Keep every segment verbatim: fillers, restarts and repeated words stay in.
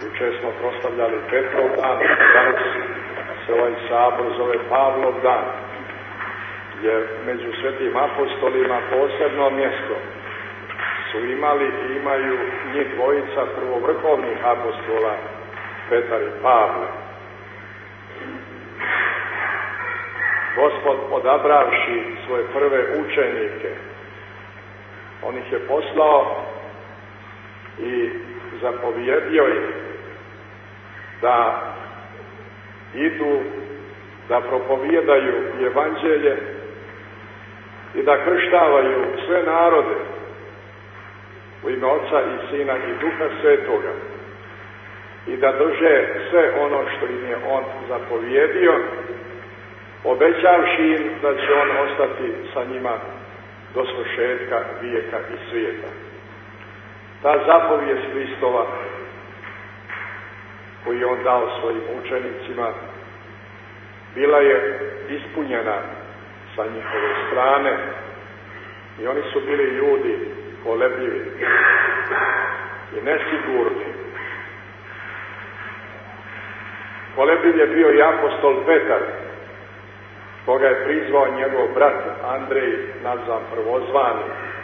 Juče smo proslavljali Petrov dan, danas se ovaj sabor zove Pavlov dan, jer među svetim apostolima posebno mjesto su imali i imaju njih dvojica prvovrhovnih apostola, Petar i Pavle. Gospod, odabravši svoje prve učenike, on ih je poslao i zapovjedio ih da idu, da propovijedaju evanđelje i da krštavaju sve narode u ime Oca i Sina i Duha Svetoga i da drže sve ono što im je on zapovjedio, obećavši im da će on ostati sa njima do svršetka vijeka i svijeta. Ta zapovijest Hristova koju je on dao svojim učenicima bila je ispunjena sa njihove strane i oni su bili ljudi kolebljivi i nesigurni. Kolebljiv je bio i apostol Petar, koga je prizvao njegov brat Andrej, nazvan prvozvani.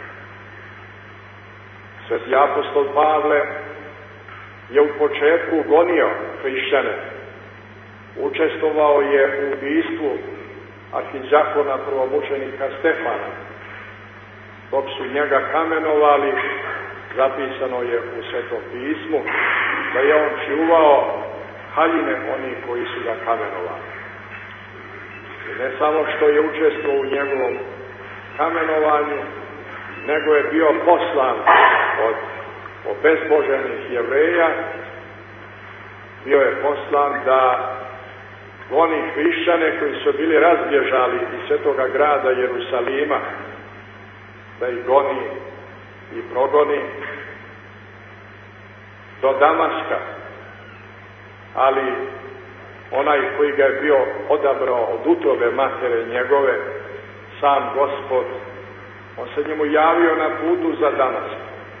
Sveti apostol Pavle je u početku gonio hrišćane. Učestvovao je u ubistvu arhidžakona prvomučenika Stefana. Dok su njega kamenovali, zapisano je u Svetom pismu da je on čuvao haljine onih koji su ga kamenovali. I ne samo što je učestvovao u njegovom kamenovanju, nego je bio poslan od obezboženih Jevreja, bio je poslan da goni hrišćane koji su bili razbježali iz svetoga grada Jerusalima, da ih goni i progoni do Damaska. Ali onaj koji ga je bio odabrao od utrobe matere njegove, sam Gospod, on se njemu javio na putu za Damask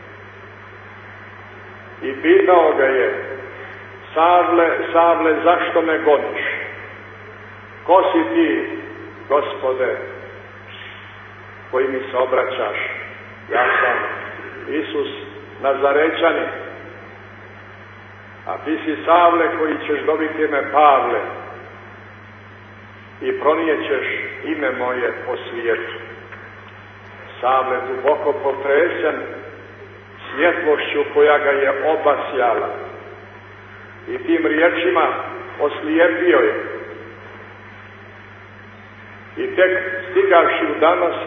i pitao ga je: Savle, Savle, zašto me goniš? Ko si ti, Gospode, koji mi se obraćaš? Ja sam Isus Nazarećanin, a ti si Savle koji ćeš dobiti ime Pavle i pronijećeš ime moje po svijetu. Savle, duboko potresen svjetlošću koja ga je obasjala i tim riječima oslijepio je. I tek stigavši u Damask,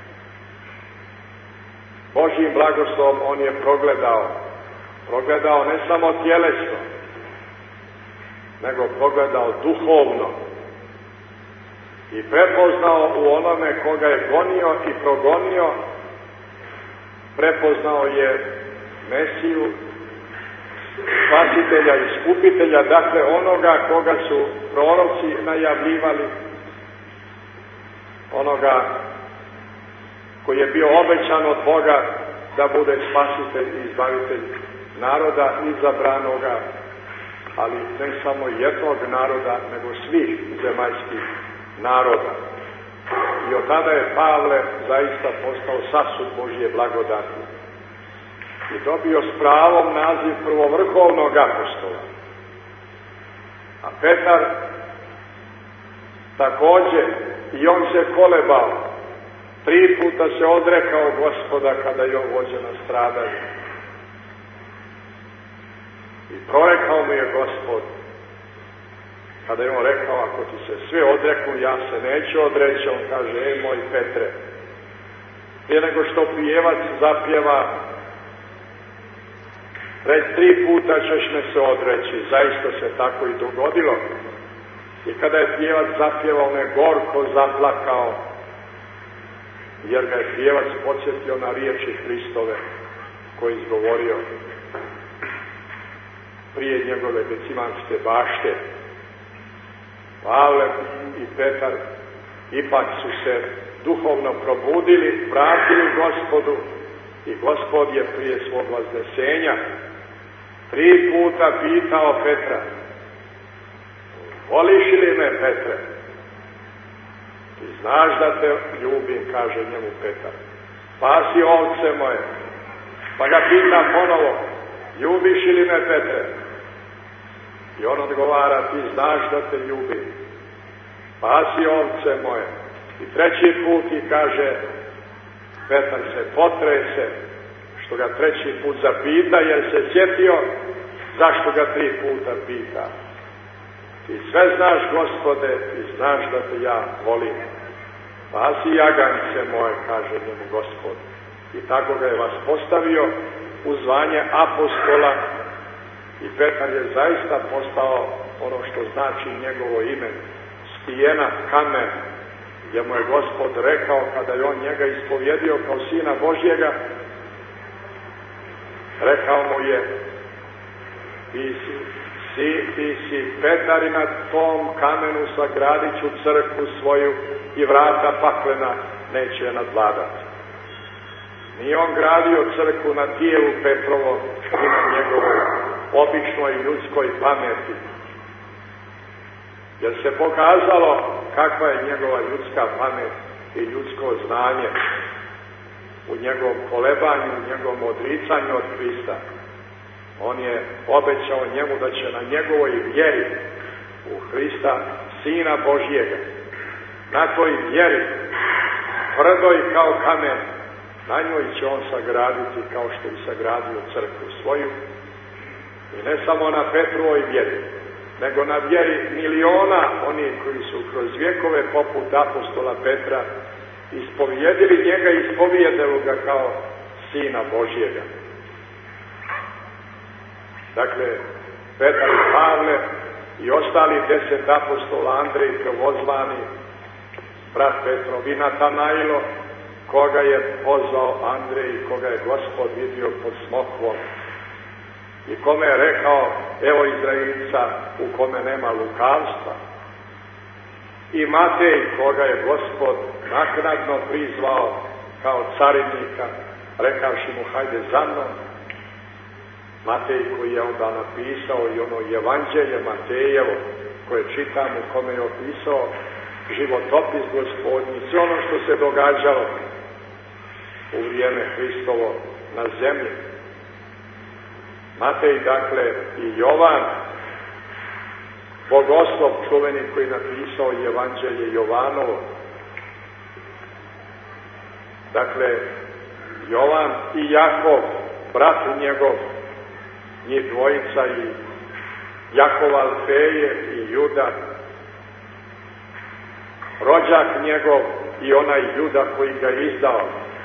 Božjim blagoslovom on je progledao, progledao ne samo tjelesno, nego progledao duhovno i prepoznao u onome koga je gonio i progonio, prepoznao je Mesiju, spasitelja i iskupitelja, dakle onoga koga su proroci najavljivali, onoga koji je bio obećan od Boga da bude spasitelj i izbavitelj naroda izabranoga, ali ne samo jednog naroda, nego svih zemaljskih naroda. I od tada je Pavle zaista postao sasud Božje blagodati i dobio s pravom naziv prvovrhovnog apostola. A Petar također, i on se kolebao, tri puta se odrekao Gospoda kada je on vođen na stradanje. I prorekao mu je Gospod, kada je on rekao: ako ti se sve odreknu, ja se neću odreći. On kaže: ej moj Petre, prije nego što pjevac zapjeva, reći tri puta ćeš me se odreći. Zaista se tako i dogodilo. I kada je pjevac zapjevao, on je gorko zaplakao, jer ga je pjevac podsjetio na riječi Hristove koje je izgovorio prije njegove decimanske bašte. Pavle i Petar ipak su se duhovno probudili, vratili Gospodu i Gospod je prije svog vaznesenja tri puta pitao Petra: voliš li me, Petre? Ti znaš da te ljubim, kaže njemu Petar. Spasi ovce moje. Pa ga pita ponovo: ljubiš li me, Petre? I on odgovara: ti znaš da te ljubim. Spasi ovce moje. I treći put i kaže, Petar se potrese što ga treći put zapita, jer se sjetio zašto ga tri puta pita. Ti sve znaš, Gospode, ti znaš da te ja volim. Spasi jagance moje, kaže njemu Gospod. I tako ga je vas postavio u zvanje apostola i Petar je zaista postao ono što znači njegovo ime, stijena, kamen, gdje mu je Gospod rekao kada je on njega ispovjedio kao Sina Božjega, rekao mu je: ti si, si, ti si Petar i na tom kamenu sagradit ću crkvu svoju i vrata paklena neće je nadvladati. Nije on gradio crkvu na tijelu Petrovom i na njegovoj običnoj ljudskoj pameti, jer se pokazalo kakva je njegova ljudska pamet i ljudsko znanje u njegovom kolebanju, u njegovom odricanju od Krista. On je obećao njemu da će na njegovoj vjeri u Hrista, Sina Božjega, na toj vjeri, tvrdoj kao kamen, na njoj će on sagraditi kao što bi sagradio crkvu svoju. I ne samo na Petrovoj vjeri, nego na vjeri miliona onih koji su kroz vjekove poput apostola Petra ispovjedili njega i ispovjedili ga kao Sina Božjega. Dakle, Petar i Pavle i ostali deset apostola, Andrej prvozvani, brat Petrov, i Natanailo, koga je pozvao Andrej i koga je Gospod vidio pod smokvom i kome je rekao: evo Izraelica u kome nema lukavstva. I Matej, koga je Gospod naknadno prizvao kao carinika, rekavši mu: hajde za mnom. Matej, koji je onda napisao i ono evanđelje Matejevo koje čitam, u kome je opisao životopis Gospodnji, sve ono što se događalo u vrijeme Hristovo na zemlji. Matej, dakle, i Jovan, bogoslov čuveni koji je napisao evanđelje Jovanovo. Dakle, Jovan i Jakov, brat njegov, njih dvojica, i Jakov Alfeje i Juda, rođak njegov i onaj Juda koji ga izdao,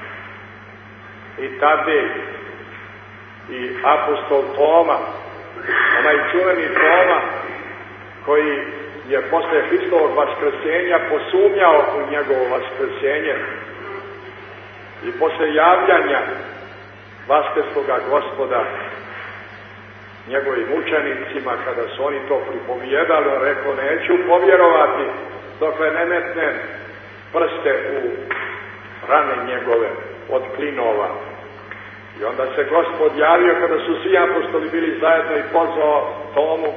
i Tadej, i apostol Toma, onaj čuveni Toma koji je posle Hristovog vaskrsenja posumnjao u njegovo vaskrsenje i posle javljanja vaskrskoga Gospoda njegovim učenicima, kada su oni to pripovijedali, on rekao: neću povjerovati dokle ne metnem prste u rane njegove od klinova. I onda se Gospod javio kada su svi apostoli bili zajedno i pozvao Tomu: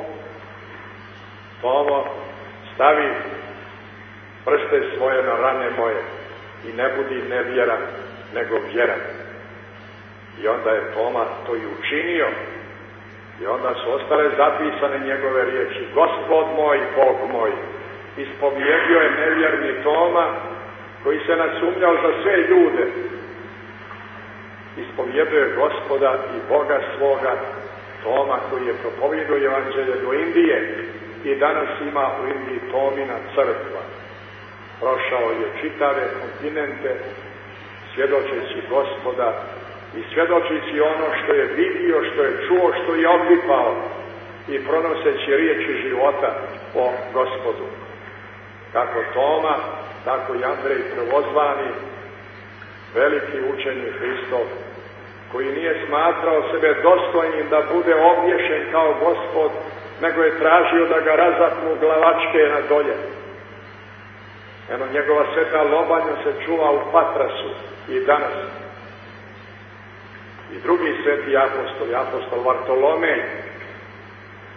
Tomo, stavi prste svoje na rane moje i ne budi nevjeran, nego vjeran. I onda je Toma to i učinio. I onda su ostale zapisane njegove riječi: Gospod moj, Bog moj. Ispovjedio je nevjerni Toma, koji se nasumnjao za sve ljude. Ispovjedio je Gospoda i Boga svoga. Toma, koji je propovjedio evanđelje do Indije i danas ima u Indiji Tomina crkva. Prošao je čitave kontinente svjedočeći Gospoda i svjedočeći ono što je vidio, što je čuo, što je opipao i pronoseći riječi života o Gospodu. Kako Toma, tako i Andrej prvozvani, veliki učenik Hristov, koji nije smatrao sebe dostojnim da bude obješen kao Gospod, nego je tražio da ga razapnu glavačke na dolje. Eno, njegova sveta lobanja se čuva u Patrasu i danas. I drugi sveti apostol, apostol Vartolomej,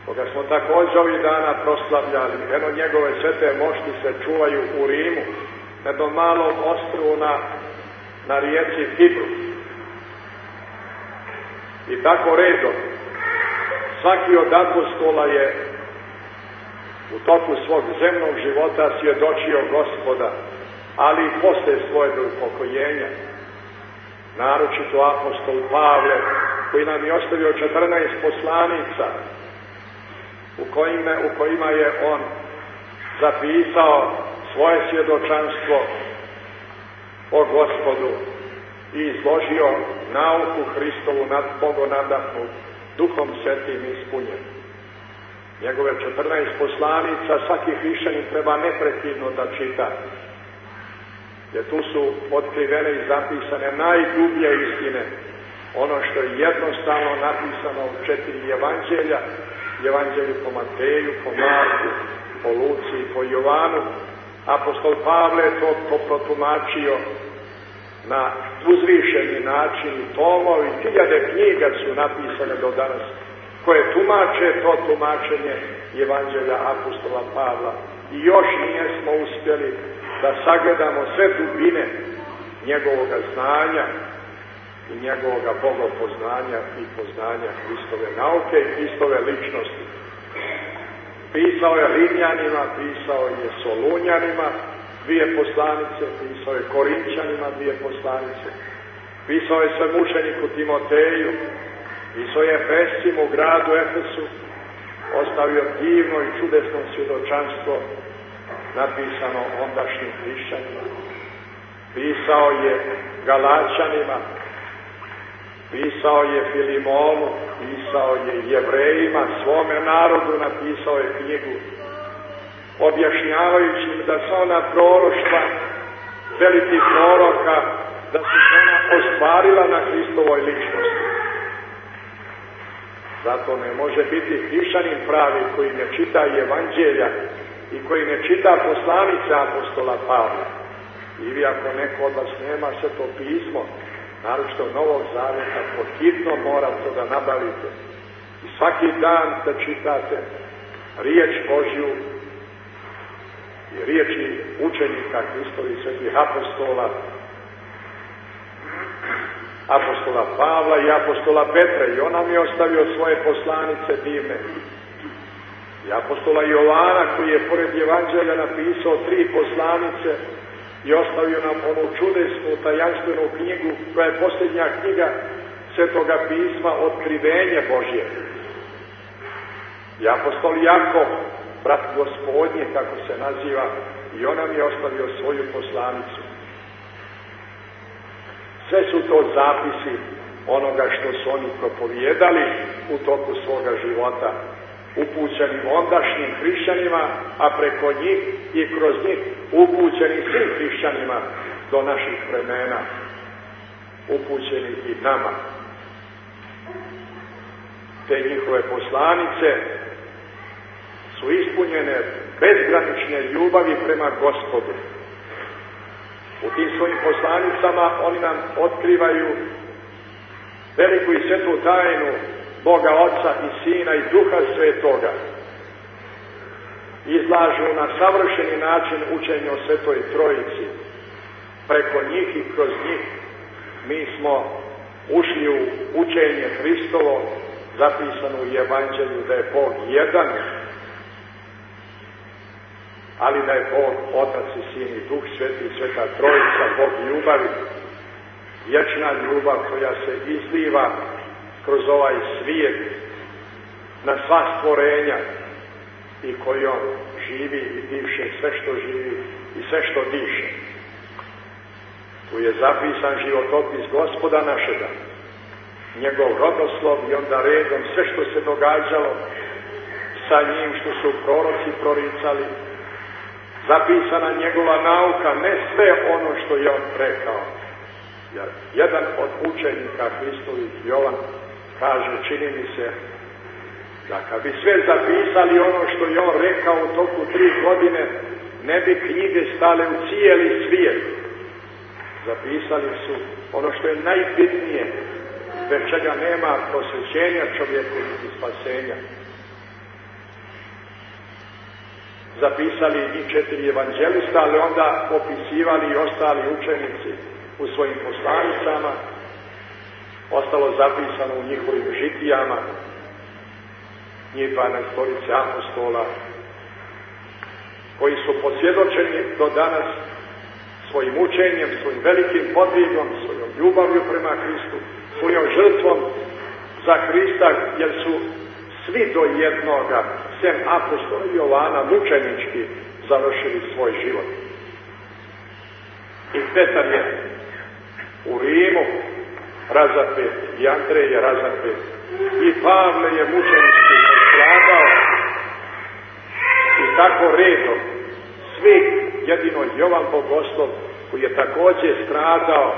koga smo također ovih dana proslavljali. Eno njegove svete mošti se čuvaju u Rimu, na jednom malom ostrvu na, na rijeci Tibru. I tako redom, svaki od apostola je u toku svog zemnog života svjedočio Gospoda, ali i posle svojeg upokojenja. Naročito apostol Pavle, koji nam je ostavio četrnaest poslanica, u kojima, u kojima je on zapisao svoje svjedočanstvo o Gospodu i izložio nauku Hristovu nad Bogom nadahnu, Duhom Svetim ispunjen. Njegove četrnaest poslanica svaki hrišćanin treba neprekidno da čita, jer tu su otkrivene i zapisane najdublje istine, ono što je jednostavno napisano u četiri evanđelja, evanđelju po Mateju, po Marku, po Luci i po Jovanu. Apostol Pavle je to, to protumačio na uzvišeni način i tomovi, hiljade knjiga su napisane do danas, koje tumače to tumačenje evanđelja apostola Pavla. I još nijesmo uspjeli da sagledamo sve dubine njegovoga znanja i njegovoga bogopoznanja i poznanja Hristove nauke i Hristove ličnosti. Pisao je Rimljanima, pisao je Solunjanima dvije poslanice, pisao je Korinčanima dvije poslanice, pisao je sve mučeniku Timoteju, pisao je Efescima u gradu Efesu, ostavio divno i čudesno svjedočanstvo napisano ondašnjim hrišćanima. Pisao je Galačanima, pisao je Filimonu, pisao je Jevrejima, svome narodu napisao je knjigu, objašnjavajući im da su ona proroštva velikih proroka, da su ona ostvarila na Hristovoj ličnosti. Zato ne može biti hrišćanin pravi koji ne čita evanđelja i koji ne čita poslanice apostola Pavla. I vi ako neko od vas nema Sveto pismo, naročito Novog Zaveta, pod hitno morate da nabavite. I svaki dan da čitate riječ Božju i riječi učenika Hristovih svetih apostola, apostola Pavla i apostola Petra. I on nam je ostavio svoje poslanice divne. I apostola Jovana, koji je pored evanđelja napisao tri poslanice i ostavio nam onu čudesnu, tajanstvenu knjigu, koja je posljednja knjiga Svetoga pisma, Otkrivenje Božje. I apostol Jakov, brat Gospodnji, kako se naziva, i on nam je ostavio svoju poslanicu. Sve su to zapisi onoga što su oni propovijedali u toku svoga života, upućeni ondašnjim hrišćanima, a preko njih i kroz njih upućeni svim hrišćanima do naših vremena, upućeni i nama. Te njihove poslanice su ispunjene bezgranične ljubavi prema Gospodu. U tim svojim poslanicama oni nam otkrivaju veliku i svetu tajnu Boga Oca i Sina i Duha Svetoga. Izlažu na savršeni način učenje o Svetoj Trojici. Preko njih i kroz njih mi smo ušli u učenje Hristovo, zapisano u Evanđelju da je Bog jedan, ali da je Bog Otac i Sin i Duh Sveti, Sveta Trojica, Bog ljubavi, vječna ljubav koja se izliva kroz ovaj svijet na sva stvorenja i kojom živi i diše sve što živi i sve što diše. Tu je zapisan životopis Gospoda našega, njegov rodoslov i onda redom sve što se događalo sa njim, što su proroci proricali, zapisana njegova nauka, ne sve ono što je on rekao. Jer jedan od učenika Hristovih, Jovan, kaže, čini mi se, da kad bi sve zapisali ono što je on rekao u toku tri godine, ne bi knjige stale u cijeli svijet. Zapisali su ono što je najbitnije, bez čega nema prosvećenja čovjeku niti spasenja. zapisali i četiri evanđelista, ali onda opisivali i ostali učenici u svojim poslanicama, ostalo zapisano u njihovim žitijama, njih dvanaestorice apostola, koji su posvjedočeni do danas svojim učenjem, svojim velikim podvigom, svojom ljubavlju prema Hristu, svojom žrtvom za Hrista, jer su svi do jednoga, sem apostola Jovana, mučenički završili svoj život. I Petar je u Rimu razapet, i Andrej je razapet, i Pavle je mučenički postradao, i tako redom svi, jedino Jovan Bogoslov, koji je također stradao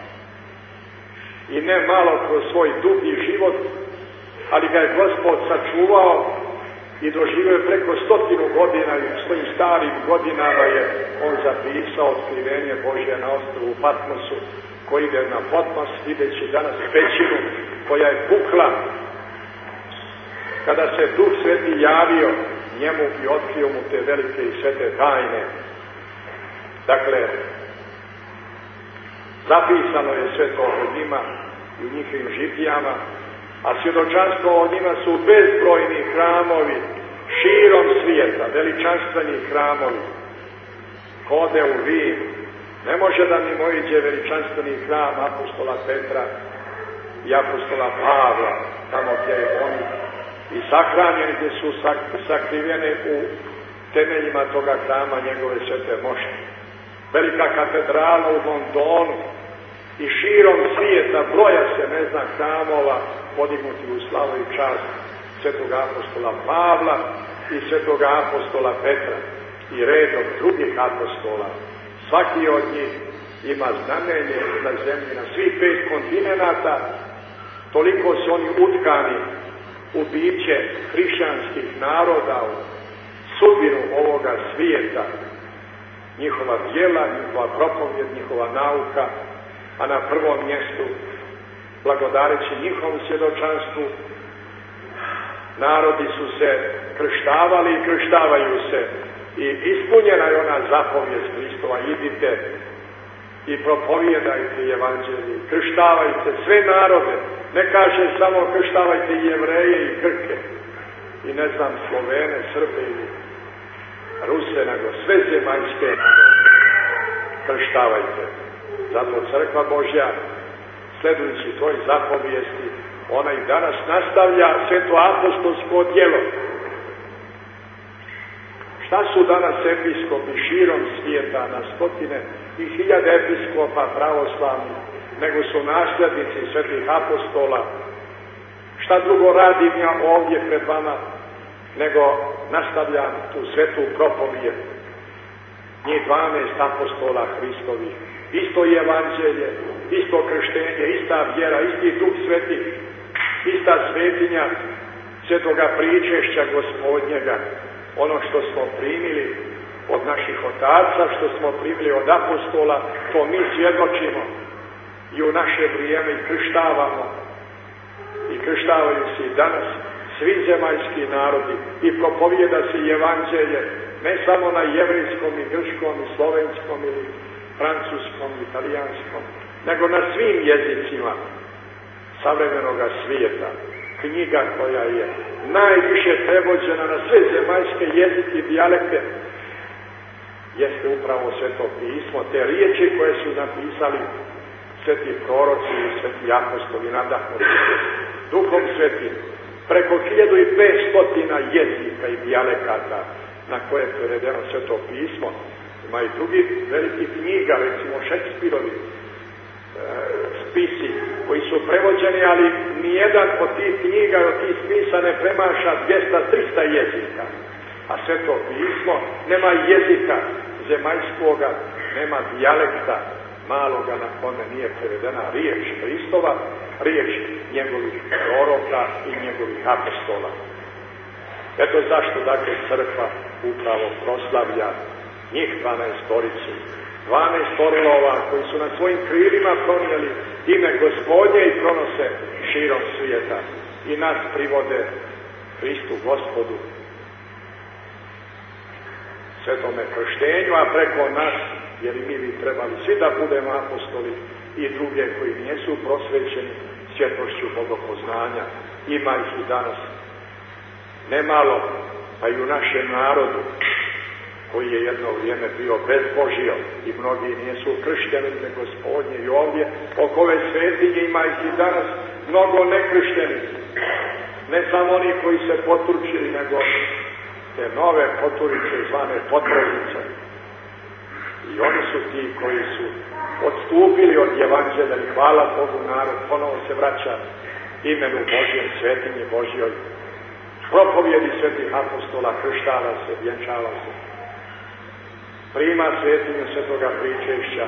i ne malo kroz svoj dugi život, ali ga je Gospod sačuvao i doživio je preko stotinu godina i u svojim starim godinama je on zapisao otkrivenje Božje na ostrvu Patmosu, koji ide na Patmos, videći danas pećinu koja je pukla kada se Duh Sveti javio njemu i otkrio mu te velike i svete tajne. Dakle, zapisano je sve to o njima i u njihovim žitijama, a svjedočanstvo o njima su bezbrojni hramovi širom svijeta, veličanstveni hramovi. Kode u Rim, ne može da mi mojiđe veličanstveni hram apostola Petra i apostola Pavla, tamo gdje je oni i sahranjeni, gdje su sakrivene u temeljima toga hrama njegove svete moći. Velika katedrala u Londonu i širom svijeta broja se ne zna hramova podignuti u slavu i čast svetoga apostola Pavla i svetoga apostola Petra i redom drugih apostola. Svaki od njih ima znamenje na zemlji, na svih pet kontinenata, toliko su oni utkani u biće hrišćanskih naroda, u sudbinu ovoga svijeta, njihova djela, njihova propovjed, njihova nauka, a na prvom mjestu, blagodareći njihovom svjedočanstvu, narodi su se krštavali i krštavaju se i ispunjena je ona zapovijed Hristova, idite i propovijedajte evanđelje, krštavajte sve narode, ne kaže samo krštavajte i Jevreje i Grke i ne znam Slovene, Srbe ili Ruse, nego sve zemaljske narode krštavajte. Zato crkva Božja, sledujući toj zapovijesti, ona i danas nastavlja sveto apostolsko djelo. Šta su danas episkopi širom svijeta, na stotine i hiljade episkopa pravoslavnih, nego su nasljednici svetih apostola? Šta drugo radim ja ovdje pred vama, nego nastavljam tu svetu propovijed. Njih dvanaest apostola Hristovih, isto je evanđelje, isto krštenje, ista vjera, isti Duh Sveti, ista svetinja svetoga pričešća Gospodnjega, ono što smo primili od naših otaca, što smo primili od apostola, to mi svjedočimo i u naše vrijeme i krštavamo. I krštavaju se i danas svi zemaljski narodi i propovijeda se i evanđelje, ne samo na jevrijskom i grčkom i slovenskom ili francuskom i italijanskom, nego na svim jezicima savremenoga svijeta. Knjiga koja je najviše prevođena na sve zemaljske jezike i dijalekte jeste upravo Sveto pismo, te riječi koje su napisali sveti proroci i sveti apostoli nadahnuti Duhom Svetim, preko hiljadu i petstotina jezika i dijalekata na koje je prevedeno Sveto pismo. Ima i drugi veliki knjiga, recimo Šekspirovi e, spisi koji su prevođeni, ali nijedan od tih knjiga i od tih spisa ne premaša dvjesto do trista jezika. A Sveto pismo nema jezika zemaljskoga, nema dijalekta maloga na kome nije prevedena riječ Hristova, riječ njegovih proroka i njegovih apostola. Eto zašto dakle crkva upravo proslavlja njih dvanaestoricu, dvanaest orlova koji su na svojim krilima pronijeli ime Gospodnje i pronose širom svijeta i nas privode Hristu Gospodu. svetome krštenju, a preko nas, jer i mi bi trebali svi da budemo apostoli i druge koji nisu prosvećeni svjetlošću bogopoznanja. Ima ih i danas nemalo, pa i u našem narodu, koji je jedno vrijeme bio bezbožio i mnogi nisu kršteni ne Gospodnje. I ovdje oko ove svetinje ima ih i danas mnogo nekrštenih. Ne samo oni koji se poturčili, nego te nove poturice zvane potrebice. I oni su ti koji su odstupili od evanđelja i hvala Bogu, narod ponovo se vraća imenu Božjem, svetinji Božjoj. Propovjedi svetih apostola, krštava se, vjenčava se. Prima svetinju svetoga pričešća.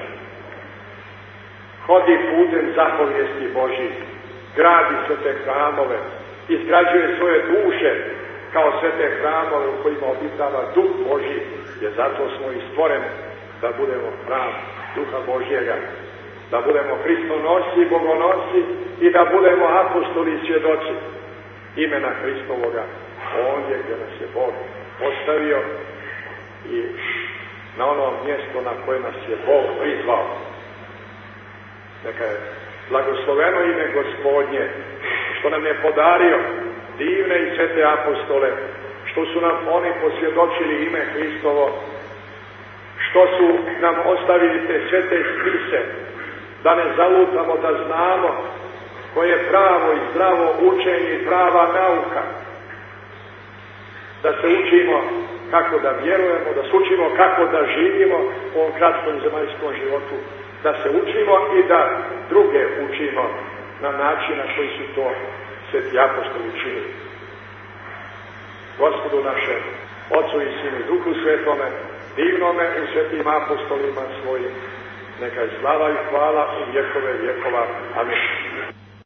Hodi putem zapovijesti Božji. Gradi svete hramove. Izgrađuje svoje duše kao svete hramove u kojima obitava Duh Božji. Jer zato smo i stvoreni da budemo hram Duha Božjega. Da budemo Hristonosci i Bogonosci i da budemo apostoli i svjedoci imena Hristovoga ondje gdje nas je Bog postavio i na ono mjesto na koje nas je Bog prizvao. Neka je blagosloveno ime Gospodnje, što nam je podario divne i svete apostole, što su nam oni posvjedočili ime Hristovo, što su nam ostavili te svete spise, da ne zalutamo, da znamo koje je pravo i zdravo učenje i prava nauka, da se učimo kako da vjerujemo, da se učimo kako da živimo u ovom kratkom zemaljskom životu, da se učimo i da druge učimo na način na koji su to sveti apostoli činili. Gospodu našem, Otcu i Sinu i Duhu Svetome, divnome u svetim apostolima svojim, neka je slava i hvala u vjekove vjekova. Amin.